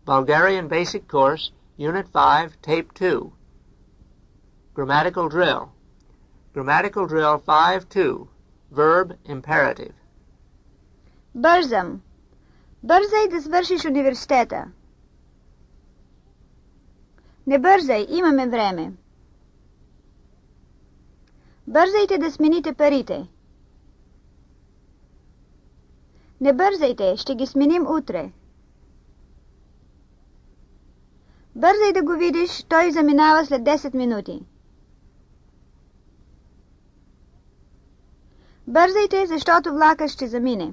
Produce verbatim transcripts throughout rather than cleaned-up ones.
Bulgarian Basic Course, Unit five, Tape two. Grammatical Drill. Grammatical Drill five two. Verb Imperative. Бързам. Бързай да свършиш университета. Не бързай, имаме време. Бързайте да смените парите. Не бързайте, ще ги сменим утре. Бързай да го видиш, той заминава след десет минути. Бързайте, защото влакът ще замине.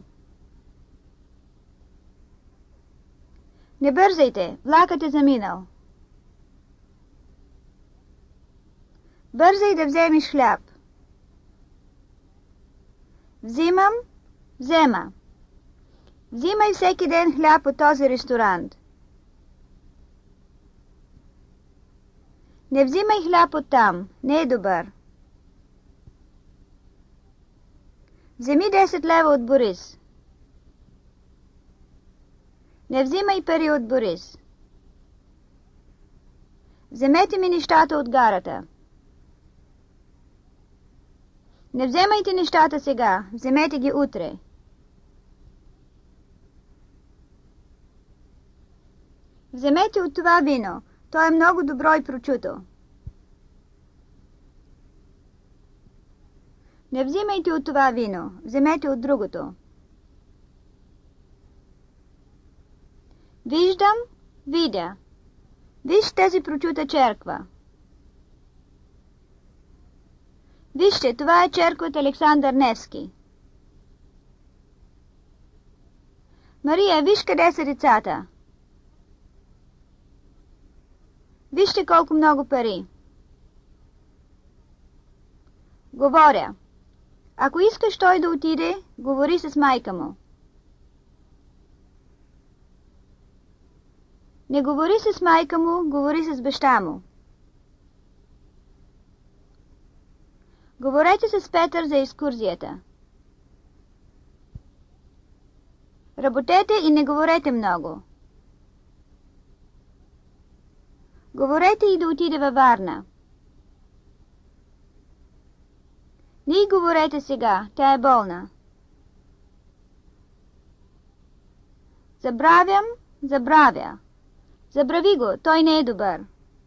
Не бързайте, влакът е заминал. Бързай да вземеш хляб. Взимам, взема. Взимай всеки ден хляб от този ресторант. Не взимай хляб от там, не е добър. Вземи десет лева от Борис. Не взимай пари от Борис. Вземете ми нещата от гарата. Не вземайте нещата сега, вземете ги утре. Вземете от това вино, то е много добро и прочуто. Не взимайте от това вино, вземете от другото. Виждам, видя. Виж тази прочута черква. Вижте, това е черквата Александър Невски. Мария, виж къде са децата. Вижте колко много пари. Говоря. Ако искаш той да отиде, говори с майка му. Не говори с майка му, говори с баща му. Говорете с Петър за екскурзията. Работете и не говорете много. Говорете и да отиде във Варна. Не й говорете сега, тя е болна. Забравям, забравя. Забрави го, той не е добър.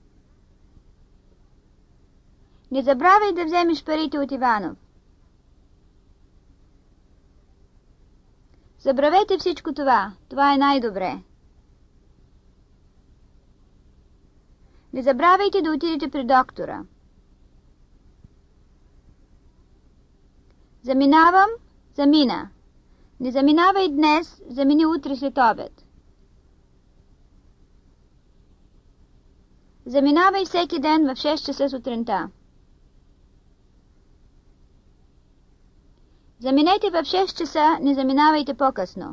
Не забравяй да вземеш парите от Иванов. Забравете всичко това, това е най-добре. Не забравяйте да отидете при доктора. Заминавам, замина. Не заминавай днес, замини утре след обед. Заминавай всеки ден в шест часа сутринта. Заминете в шест часа, не заминавайте по-късно.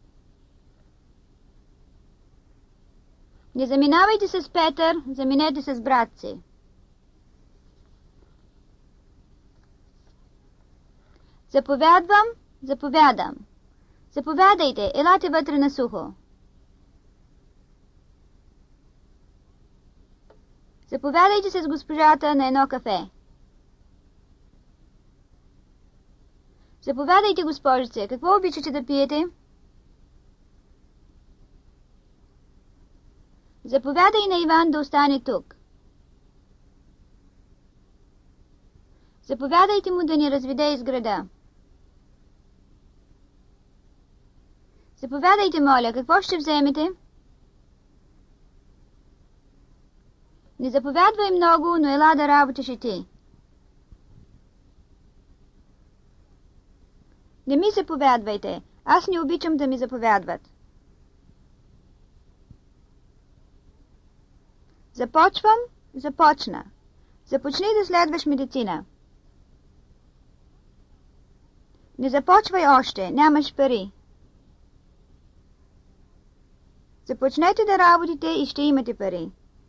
Не заминавайте с Петър, заминете с брат си. Заповядвам, заповядам. Заповядайте, елате вътре на сухо. Заповядайте с госпожата на едно кафе. Заповядайте, госпожице, какво обичате да пиете? Заповядай на Иван да остане тук. Заповядайте му да ни разведе из града. Заповядайте, моля, какво ще вземете? Не заповядвай много, но ела да работиш и ти. Не ми заповядвайте, аз не обичам да ми заповядват. Започвам, започна. Започни да следваш медицина. Не започвай още, нямаш пари. Започнете да работите и ще имате пари.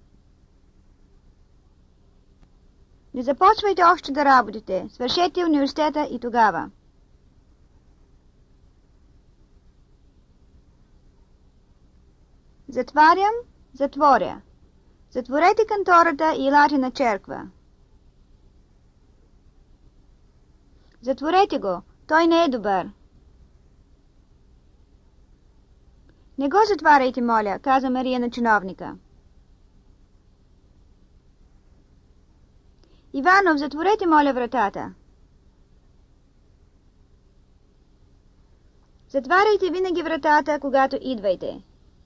Не започвайте още да работите, свършете университета и тогава. Затварям, затворя. Затворете кантората и елате на черква. Затворете го, той не е добър. Не го затваряйте, моля, каза Мария на чиновника. Иванов, затворете, моля, вратата. Затваряйте винаги вратата, когато идвайте.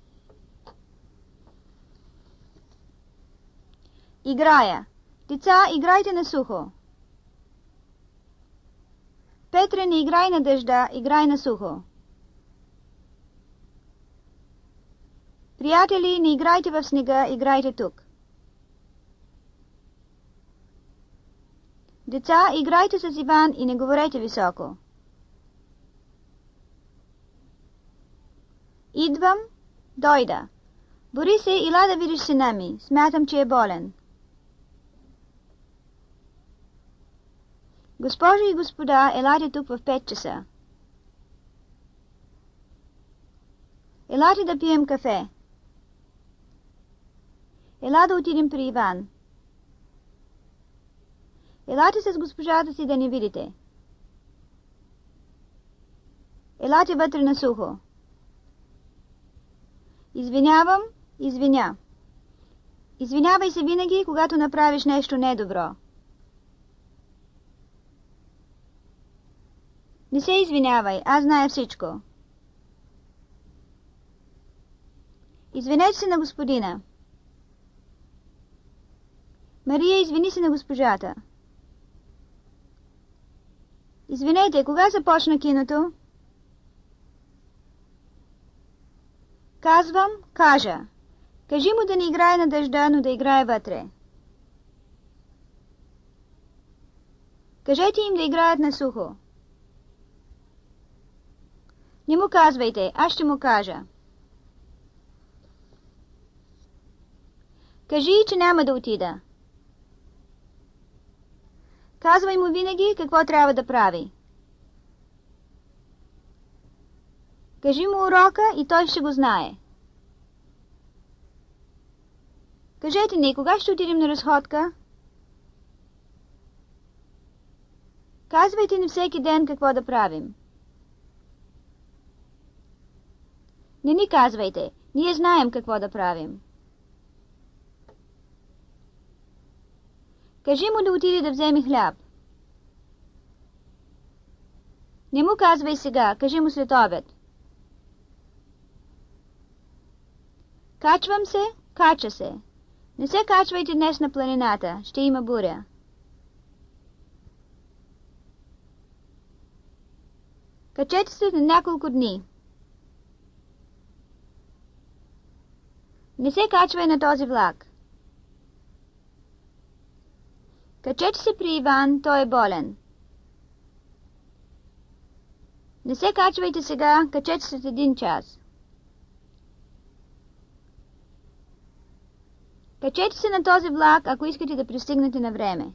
Играя. Деца, играйте на сухо. Петре, не играй на дъжда, играй на сухо. Приятели, не играйте в снега, играйте тук. Деца, играйте с Иван и не говорете високо. Идвам, дойда. Борисе, ела да видиш сина ми. Смятам, че е болен. Госпожи и господа, елате тук в пет часа. Елате да пием кафе. Ела да отидем при Иван. Елате с госпожата си да не видите. Елате вътре на сухо. Извинявам, извиня. Извинявай се винаги, когато направиш нещо недобро. Не се извинявай, аз зная всичко. Извинете се на господина. Мария, извини се на госпожата. Извинете, кога започна киното? Казвам, кажа. Кажи му да не играе на дъжда, но да играе вътре. Кажете им да играят на сухо. Не му казвайте, аз ще му кажа. Кажи, че няма да отида. Казвай му винаги какво трябва да прави. Кажи му урока и той ще го знае. Кажете ни, кога ще отидем на разходка? Казвайте ни всеки ден какво да правим. Не ни казвайте, ние знаем какво да правим. Кажи му да отиде да вземе хляб. Не му казвай сега, кажи му след обед. Качвам се, кача се. Не се качвайте днес на планината, ще има буря. Качете се на няколко дни. Не се качвай на този влак. Качете се при Иван, той е болен. Не се качвайте сега, качете се след един час. Качете се на този влак, ако искате да пристигнете на време.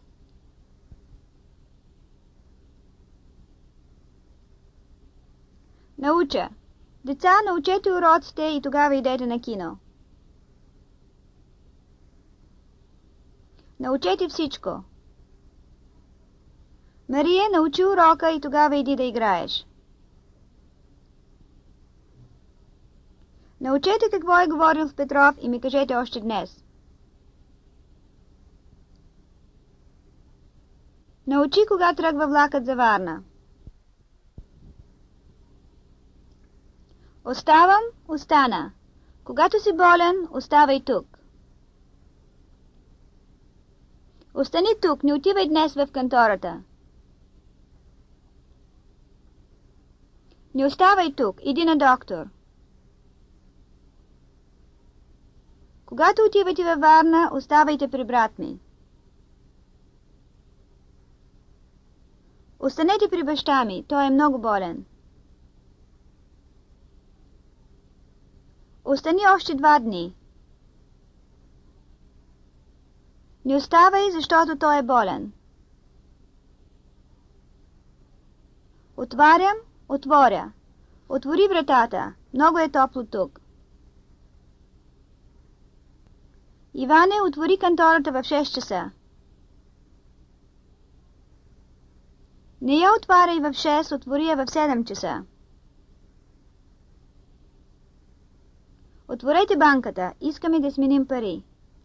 Науча. Деца, научете уроците и тогава идете на кино. Научете всичко. Мария, научи урока и тогава иди да играеш. Научете какво е говорил в Петров и ми кажете още днес. Научи кога тръгва влакът за Варна. Оставам, остана. Когато си болен, оставай тук. Остани тук, не отивай днес в кантората. Не оставай тук, иди на доктор. Когато отивате във Варна, оставайте при брат ми. Останете при баща ми, той е много болен. Остани още два дни. Не оставай, защото той е болен. Отварям, отворя. Отвори вратата, много е топло тук. Иване, отвори кантората в шест часа. Не я отваряй в шест, отвори я в седем часа. Отворете банката, искаме да сменим пари.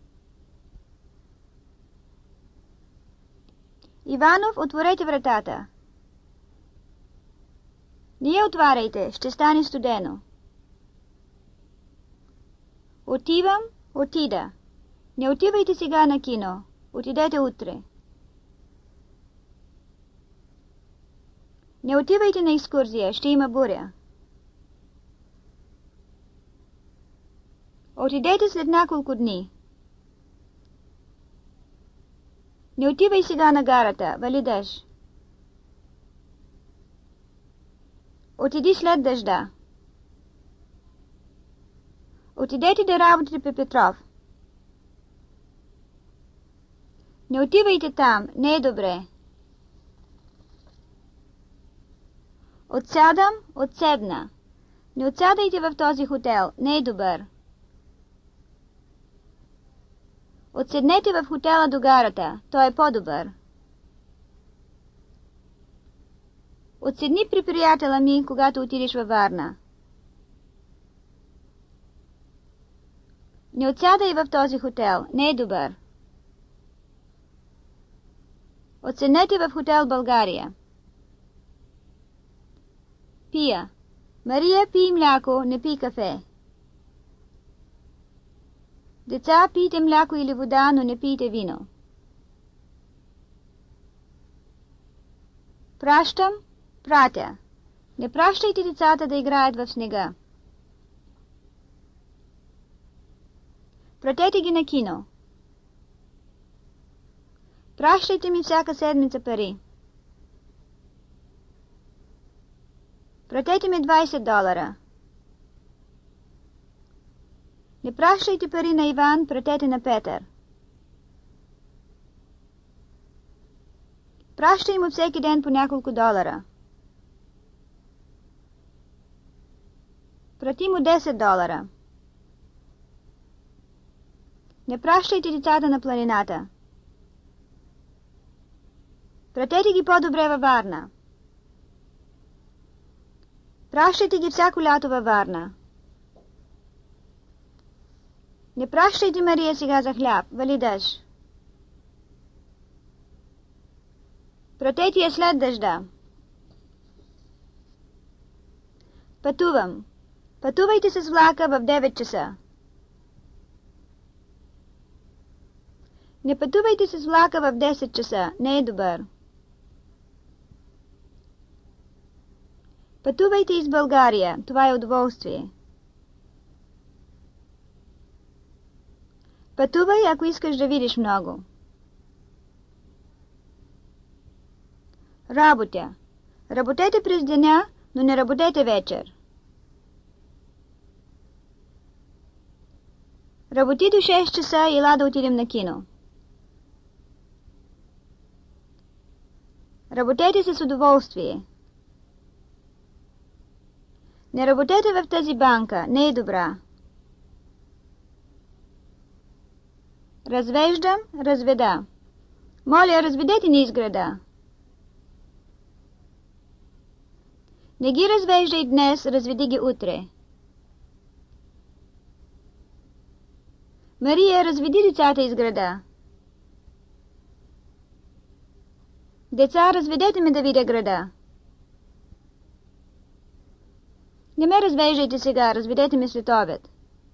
Иванов, отворете вратата. Не я отваряйте, ще стане студено. Отивам, отида. Не отивайте сега на кино. Отидете утре. Не отивайте на екскурзия, ще има буря. Отидете след няколко дни. Не отивай сега на гарата, вали дъжд. Отиди след дъжда. Отидете да работите при Петров. Не отивайте там, не е добре. Отсядам, отседна. Не отсядайте в този хотел, не е добър. Отседнете в хотела до гарата, той е по-добър. Отседни при приятеля ми, когато отидеш във Варна. Не отсядай в този хотел, не е добър. Отседнете в хотел България. Пия. Мария, пий мляко, не пий кафе. Деца, пийте мляко или вода, но не пийте вино. Пращам, пратя. Не пращайте децата да играят в снега. Пратете ги на кино. Пращайте ми всяка седмица пари. Пратете ми двайсет долара. Не пращайте пари на Иван, пратете на Петър. Пращай му всеки ден по няколко долара. Прати му десет долара. Не пращайте децата на планината. Пратете ги по-добре във Варна. Пращайте ги всяко лято във Варна. Не пращайте Мария сега за хляб, вали дъжд. Пратете я след дъжда. Пътувам. Пътувайте с влака в девет часа. Не пътувайте с влака в десет часа, не е добър. Пътувайте из България, това е удоволствие. Пътувай, ако искаш да видиш много. Работя. Работете през деня, но не работете вечер. Работи до шест часа и ела да отидем на кино. Работете с удоволствие. Не работете в тази банка, не е добра. Развеждам, разведа. Моля, разведете ни из града. Не ги развеждай днес, разведи ги утре. Мария, разведи децата из града. Деца, разведете ме да видя града. Не ме развеждайте сега, разведете ме след обед.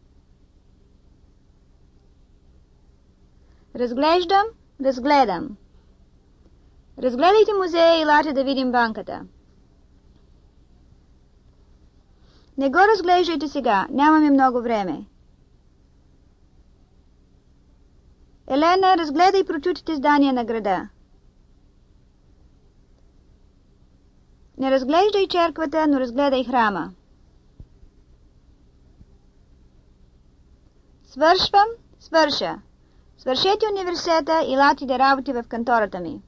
Разглеждам, разгледам. Разгледайте музея и елате да видим банката. Не го разглеждайте сега, нямаме много време. Елена, разгледай прочутите здания на града. Не разглеждай черквата, но разгледай храма. Свършвам, свърша. Свършете университета и лати да работи в кантората ми.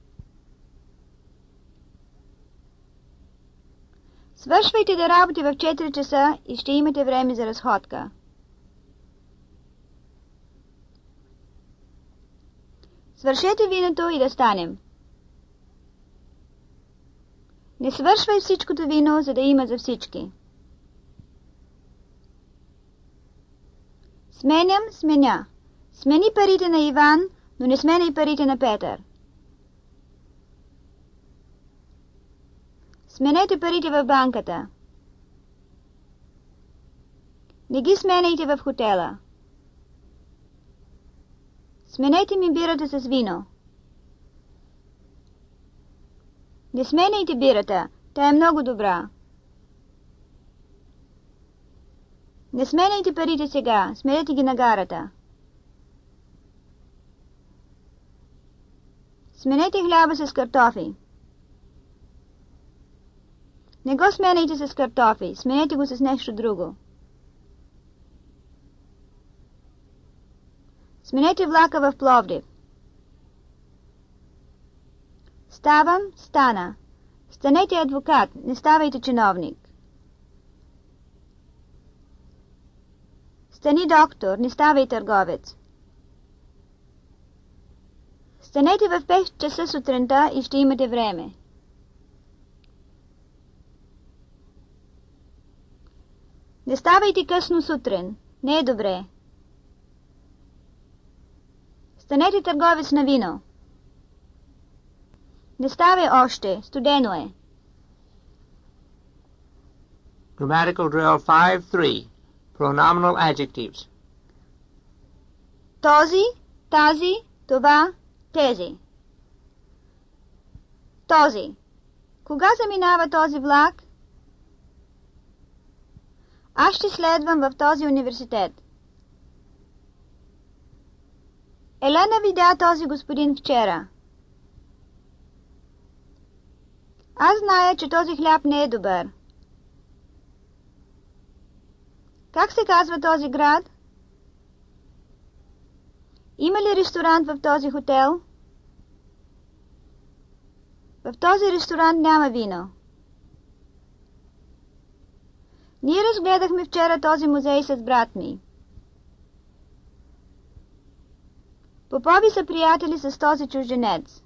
Свършвайте да работи в четири часа и ще имате време за разходка. Свършете виното и да станем. Не свършвай всичкото вино, за да има за всички. Сменям, сменя. Смени парите на Иван, но не сменяй парите на Петър. Сменете парите в банката. Не ги сменяйте в хотела. Сменете ми бирата с вино. Не сменяйте бирата, тя е много добра. Не сменяйте парите сега, сменете ги на гарата. Сменете хляба с картофи. Не го сменяйте с картофи, сменете го с нещо друго. Сменете влака в Пловдив. Ставам, стана. Станете адвокат, не ставайте чиновник. Стани доктор, не ставай търговец. Станете в пет часа сутринта и ще имате време. Не ставайте късно сутрин, не е добре. Станете търговец на вино. Не ставай още, студено е. Grammatical drill five three. Pronominal adjectives. Този, тази, това, тези. Този. Кога заминава този влак? Аз ще следвам в този университет. Елена видя този господин вчера. Аз зная, че този хляб не е добър. Как се казва този град? Има ли ресторант в този хотел? В този ресторант няма вино. Ние разгледахме вчера този музей с брат ми. Попови са приятели с този чужденец.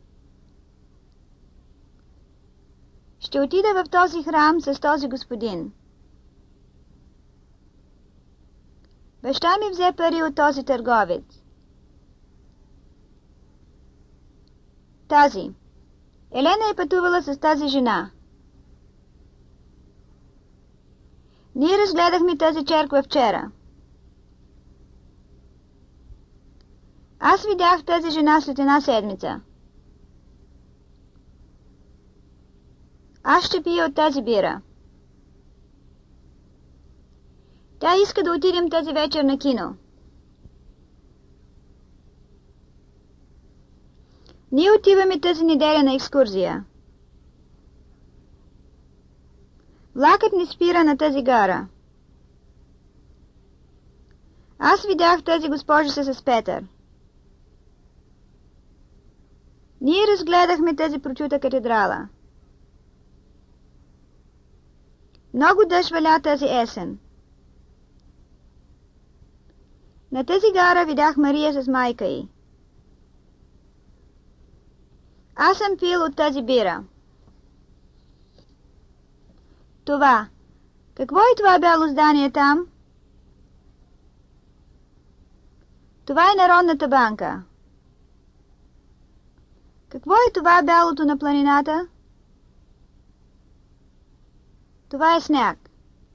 Ще отида в този храм с този господин. Баща ми взе пари от този търговец. Тази. Елена е пътувала с тази жена. Ние разгледахме тази черква вчера. Аз видях тази жена след една седмица. Аз ще пия от тази бира. Тя иска да отидем тази вечер на кино. Ние отиваме тази неделя на екскурзия. Влакът не спира на тази гара. Аз видях тази госпожица с Петър. Ние разгледахме тази прочута катедрала. Много дъжд валя тази есен. На тази гара видях Мария с майка й. Аз съм пил от тази бира. Това. Какво е това бяло здание там? Това е Народната банка. Какво е това бялото на планината? Това е сняг.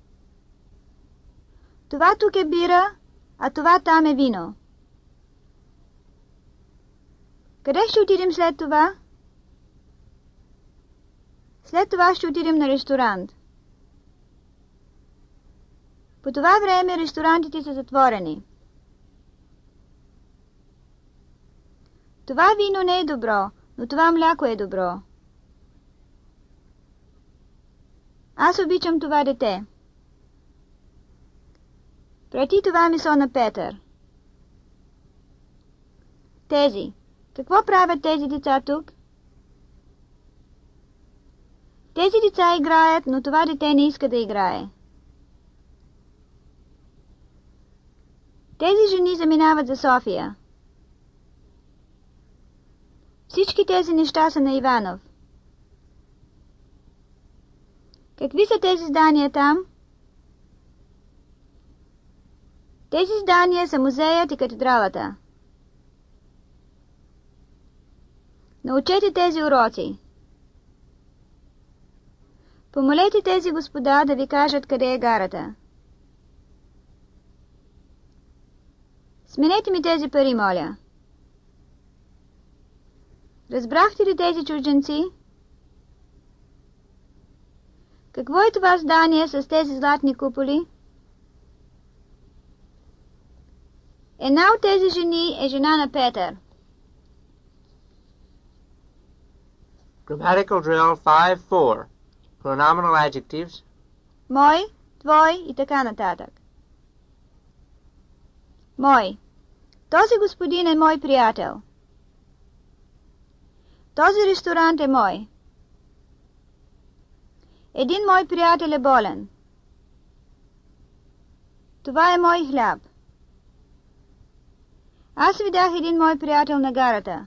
Това тук е бира, а това там е вино. Къде ще отидем след това? След това ще отидем на ресторант. По това време ресторантите са затворени. Това вино не е добро, но това мляко е добро. Аз обичам това дете. Прати това месо на Петър. Тези. Какво правят тези деца тук? Тези деца играят, но това дете не иска да играе. Тези жени заминават за София. Всички тези неща са на Иванов. Какви са тези здания там? Тези здания са музеят и катедралата. Научете тези уроци. Помолете тези господа да ви кажат къде е гарата. Сменете ми тези пари, моля. Разбрахте ли тези чужденци? Какво е това здание с тези златни куполи? Една от тези жени е жена на Петър. Grammatical drill five four. Pronominal adjectives. Мой, твой и така нататък. Мой. Този господин е мой приятел. Този ресторант е мой. Един мой приятел е болен. Това е мой хляб. Аз видях един мой приятел на гарата.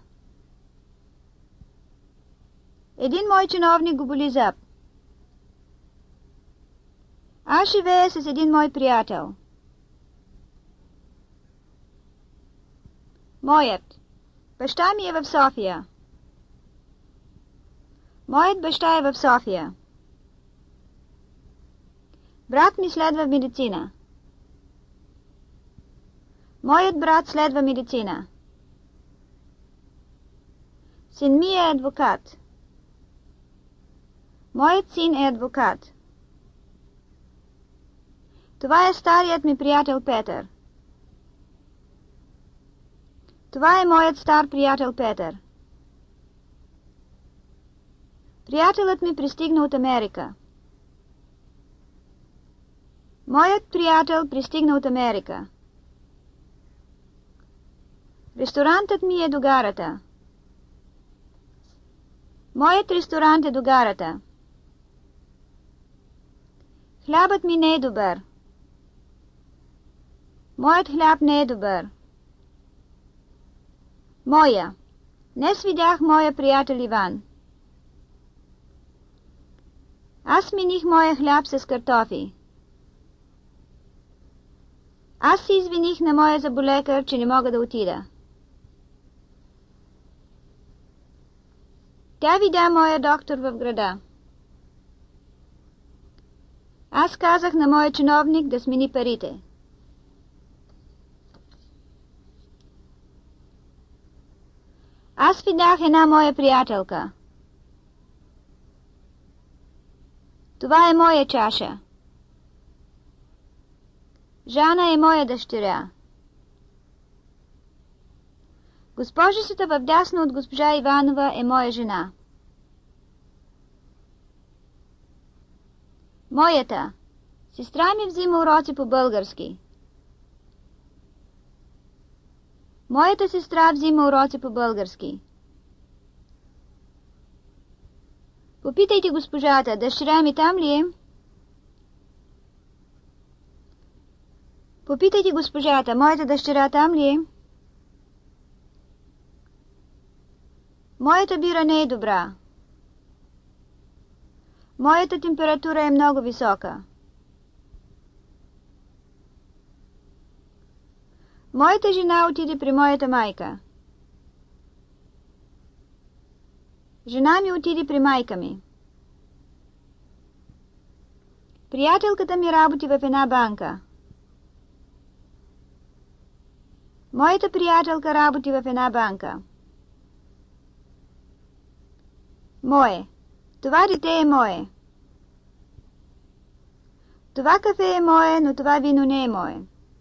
Един мой чиновник го боли зъб. Аз живея с един мой приятел. Моят. Баща ми е в София. Моят баща е в София. Брат ми следва медицина. Моят брат следва медицина. Син ми е адвокат. Моят син е адвокат. Това е старият ми приятел Петър. Това е моят стар приятел Петър. Приятелът ми пристигна от Америка. Моят приятел пристигна от Америка. Ресторантът ми е до гарата. Моят ресторант е до гарата. Хлябът ми не е добър. Моят хляб не е добър. Моя. Днес видях моя приятел Иван. Аз смених моя хляб с картофи. Аз се извиних на моя заболекар, че не мога да отида. Тя видя моя доктор в града. Аз казах на моя чиновник да смени парите. Аз видях една моя приятелка. Това е моя чаша. Жана е моя дъщеря. Госпожицата вдясно от госпожа Иванова е моя жена. Моята. Сестра ми взима уроци по български. Моята сестра взима уроци по български. Попитайте госпожата, дъщеря ми там ли е? Попитайте госпожата, моята дъщеря там ли е? Моята бира не е добра. Моята температура е много висока. Моята жена отиде при моята майка. Жена ми отиде при майка ми. Приятелката ми работи в една банка. Моята приятелка работи в една банка. Мое. Това дете е мое. Това кафе е мое, но това вино не е мое.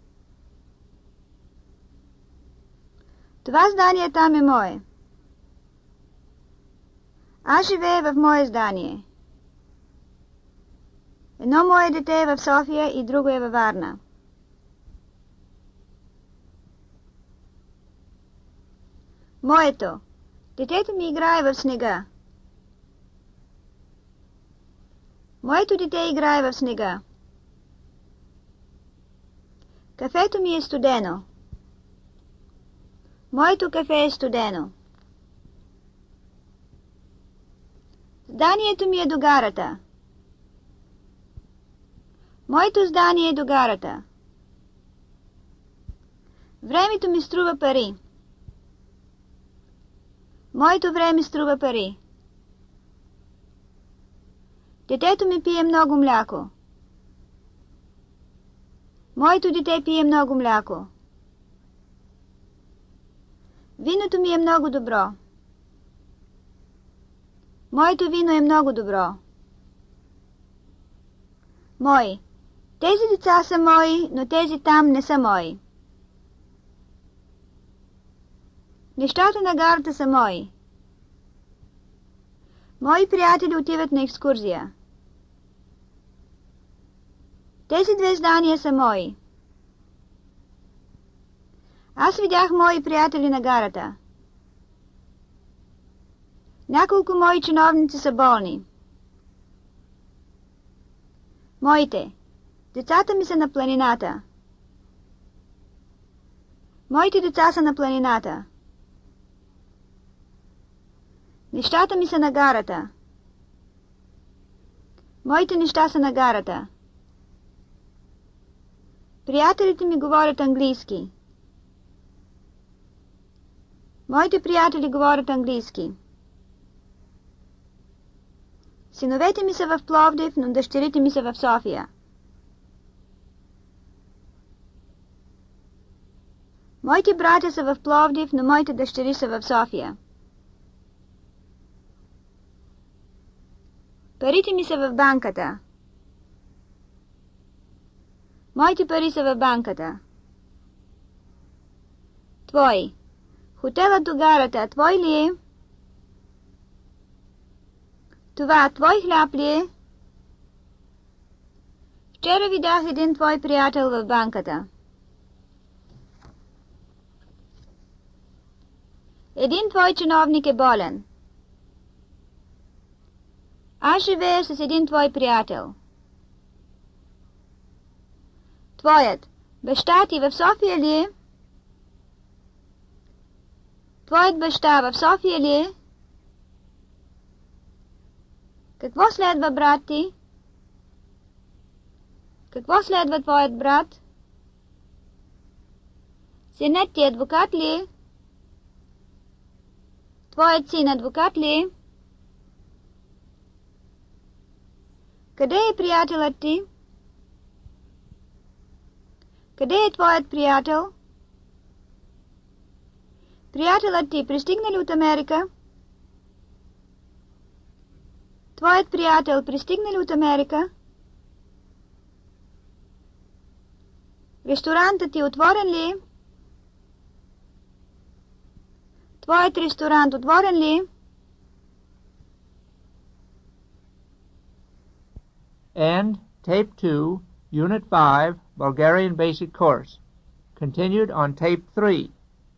Това здание там е мое. Аз живея в мое здание. Едно мое дете е в София и друго е във Варна. Моето. Детето ми играе в снега. Моето дете играе в снега. Кафето ми е студено. Моето кафе е студено. Зданието ми е до гарата. Моето здание е до гарата. Времето ми струва пари. Моето време струва пари. Детето ми пие много мляко. Моето дете пие много мляко. Виното ми е много добро. Моето вино е много добро. Мои. Тези деца са мои, но тези там не са мои. Нещата на гарата са мои. Мои приятели отиват на екскурзия. Тези две здания са мои. Аз видях мои приятели на гарата. Няколко мои чиновници са болни. Моите. Децата ми са на планината. Моите деца са на планината. Нещата ми са на гарата. Моите неща са на гарата. Приятелите ми говорят английски. Моите приятели говорят английски. Синовете ми са в Пловдив, но дъщерите ми са в София. Моите братя са в Пловдив, но моите дъщери са в София. Парите ми са в банката. Моите пари са в банката. Твой. Хотелът до гарата, твой ли е? Това твой хляб ли е? Вчера видях един твой приятел в банката. Един твой чиновник е болен. Аз живея с един твой приятел. Твоят. Баща ти в София ли е? Твоят баща в София ли е? Какво следва, брат ти? Какво следва твоят брат? Синът ти адвокат ли е? Твоят син адвокат ли е? Къде е приятелът ти? Къде е твоят приятел? Приятелът ти пристигна ли от Америка? Твоят приятел пристигна ли от Америка? Ресторантът ти отворен ли е? Твоят ресторант отворен ли е? End Tape two, Unit five, Bulgarian Basic Course. Continued on Tape three.